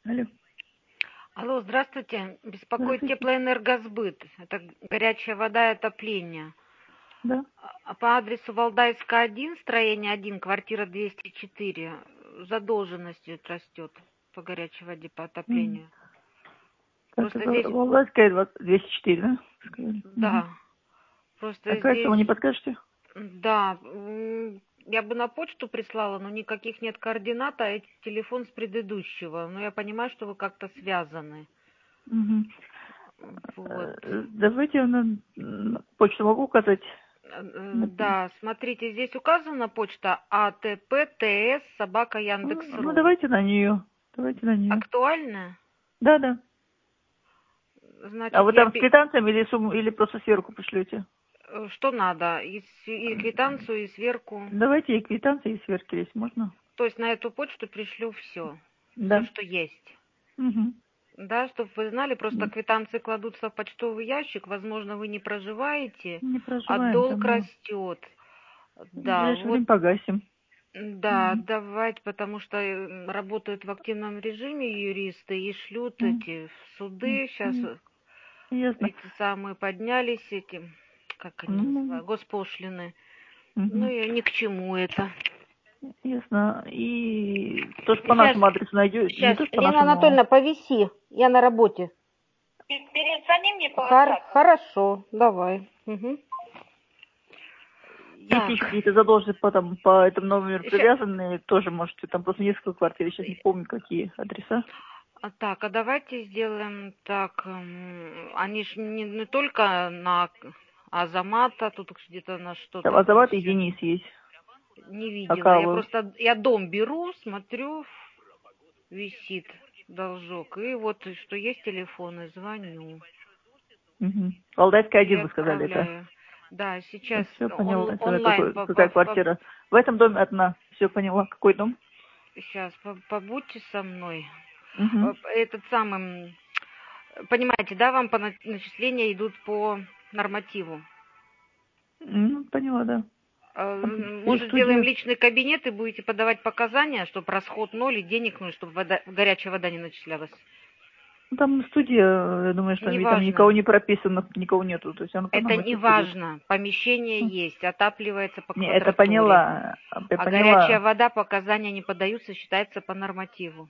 Алло, Алло, здравствуйте. Беспокоит здравствуйте. теплоэнергосбыт. Это горячая вода и отопление. Да. По адресу Валдайская, 1, строение 1, квартира 204. Задолженность растет по горячей воде, по М. отоплению. Так, Просто это здесь, Волгоградская 204, да? Сказали. да, просто Какая сумма, здесь, не подскажете? да, я бы на почту прислала, но никаких нет координат, а это телефон с предыдущего. Но я понимаю, что вы как-то связаны. Мгм. Вот. Давайте я на почту могу указать? Да, смотрите, здесь указана почта Ну, atps@яндекс.ру. давайте на нее. Давайте на нее. Актуальная? Да, да. А Значит, вы там с квитанциями или сумму, или просто сверху пришлете? что надо? И квитанцию, и сверку. Давайте и квитанции, и сверки есть, можно? То есть на эту почту пришлю все. Все, Да. что есть. Угу. Да, чтобы вы знали, просто квитанции кладутся в почтовый ящик. Возможно, вы не проживаете, Не а проживаем долг там, но растет. в Да, ближайшее вот. время погасим. Да, Угу. давайте, потому что работают в активном режиме юристы и шлют эти в суды. Сейчас Ясно. эти самые поднялись, эти, как они Ну, называют, госпошлины. Ну мгм. и ни к чему это. Ясно. И тоже по Сейчас, нашему адресу найдете? Не сейчас, тоже по Лена нашему? Анатольевна, повиси, я на работе. Перезвони мне по WhatsApp. Хорошо, давай. Угу. Есть Так, еще какие-то задолженности по этому номеру ща- привязанные, тоже можете, там просто несколько квартир, я сейчас не помню, какие адреса. так, а давайте сделаем так. Они же не только на Азамата, тут где-то на Там что-то Азамат и еще. Денис есть. Не видела. Я Акалов. просто, я дом беру, смотрю, висит должок. И вот, что есть телефоны, звоню. Угу. Валдайская И 1, вы сказали, это? отправляю. Да, сейчас Все поняла. Я смотрю, онлайн какая квартира. В этом доме одна. Все поняла. Какой дом? сейчас побудьте со мной. Угу. Этот самый, понимаете, да, вам по начисления идут по нормативу. Ну, поняла, да. Есть Может, сделаем студия. личный кабинет и будете подавать показания, чтобы расход ноль и денег ноль, чтобы горячая вода не начислялась? Ну, там студия, я думаю, что там никого Неважно. не прописано, никого нету. То есть оно по Это нормативу не будет. важно. Помещение есть, отапливается по Не, это квадратуре. поняла. Я А горячая поняла. вода, показания не подаются, считается по нормативу.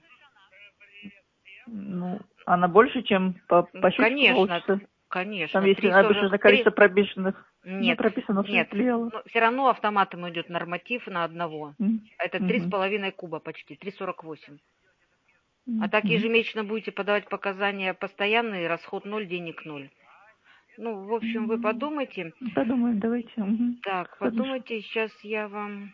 Ну, она больше, чем по Ну, счетчику конечно, получится. Там конечно. есть обычно 3,43. количество пробеженных. Ну, Нет, прописано, что нет. влияло. Но все равно автоматом идет норматив на одного. Это три с Угу. половиной куба почти, 3,48. А так Угу. ежемесячно будете подавать показания постоянные, расход ноль, денег ноль. Ну, в общем, вы подумайте. Подумаем, давайте. Угу. Так, Хорошо. подумайте, сейчас я вам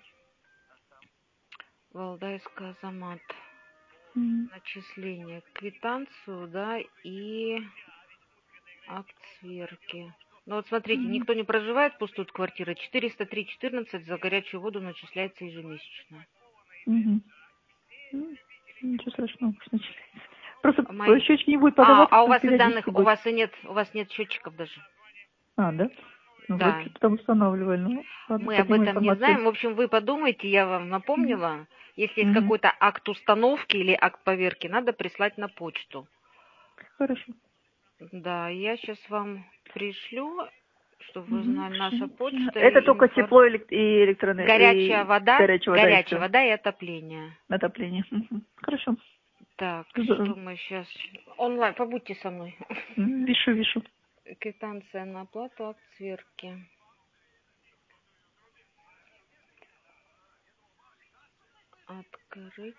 Валдайская Азамат. Мгм. Начисление, квитанцию, да, и акт сверки. Ну вот смотрите, Мгм. никто не проживает, пустует квартира. 403,14 за горячую воду начисляется ежемесячно. Мгм. Ну, ничего страшного, пусть начинается. Просто Мои... счетчики не будет подаваться, у потом вас и периодически данных, будет. у вас нет счетчиков даже. А, да? Ну, вроде Да, что-то там устанавливали. Ну, ладно, мы об подниму этом не информацию. знаем. В общем, вы подумайте, я вам Мгм. напомнила. Если есть Мгм. какой-то акт установки или акт поверки, надо прислать на почту. Хорошо. Да, я сейчас вам пришлю, чтобы вы Мгм. знали, наша почта Это и только тепло и электронная, и горячая все. вода и отопление. Отопление. Мгм. Хорошо. Так, Здорово. что мы сейчас... Онлайн, побудьте со мной. Вишу, вишу. Квитанция на оплату, акт сверки. Открыть.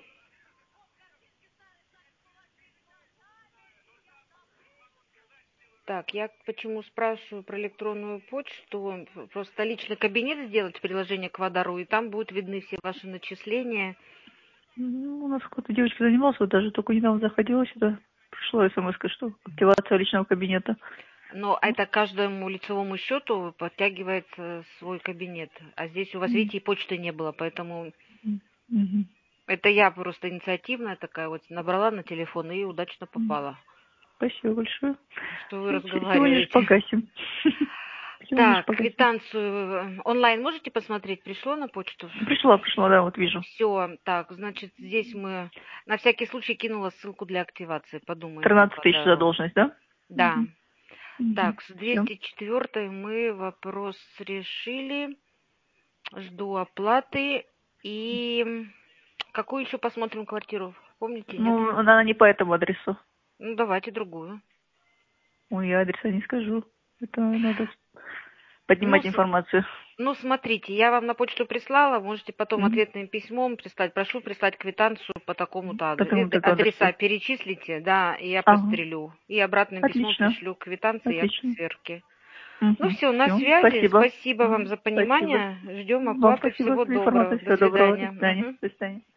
Так, я почему спрашиваю про электронную почту? Просто личный кабинет сделать, приложение к Водору, и там будут видны все ваши начисления. Ну, у нас какая-то девочка занималась, вот даже только недавно заходила сюда. Пришло смс, что активация личного кабинета. Но это каждому лицевому счету подтягивается свой кабинет. А здесь у вас, М. видите, и почты не было, поэтому Мгм. это я просто инициативная такая вот набрала на телефон и удачно М. попала. Спасибо большое. Что вы Сегодня же разговариваете. погасим. Всё, Так, погасить. квитанцию онлайн можете посмотреть? Пришло на почту? Пришло, да, вот вижу. Все, так, значит, здесь мы на всякий случай кинула ссылку для активации. Подумайте. 13 тысяч пока. задолженность, да? Да. Мгм. Так, с Всё. 204 мы вопрос решили. Жду оплаты. И какую еще посмотрим квартиру? Помните, нет? Ну, она не по этому адресу. Ну, давайте другую. Ой, я адреса не скажу. Это надо поднимать информацию. Ну, смотрите, я вам на почту прислала, можете потом ответным письмом прислать. Прошу прислать квитанцию по такому-то адресу. Такому-то Адреса адресу. перечислите, да, и я Ага. пострелю. И обратным письмом Отлично. пришлю квитанции и акт Отлично. сверки. Мгм. Ну все, на Всё, связи. спасибо. Спасибо вам за понимание. Ждем Вам оплаты. спасибо Всего за доброго. информацию. До Всего доброго. До свидания. свидания. Мгм. До свидания.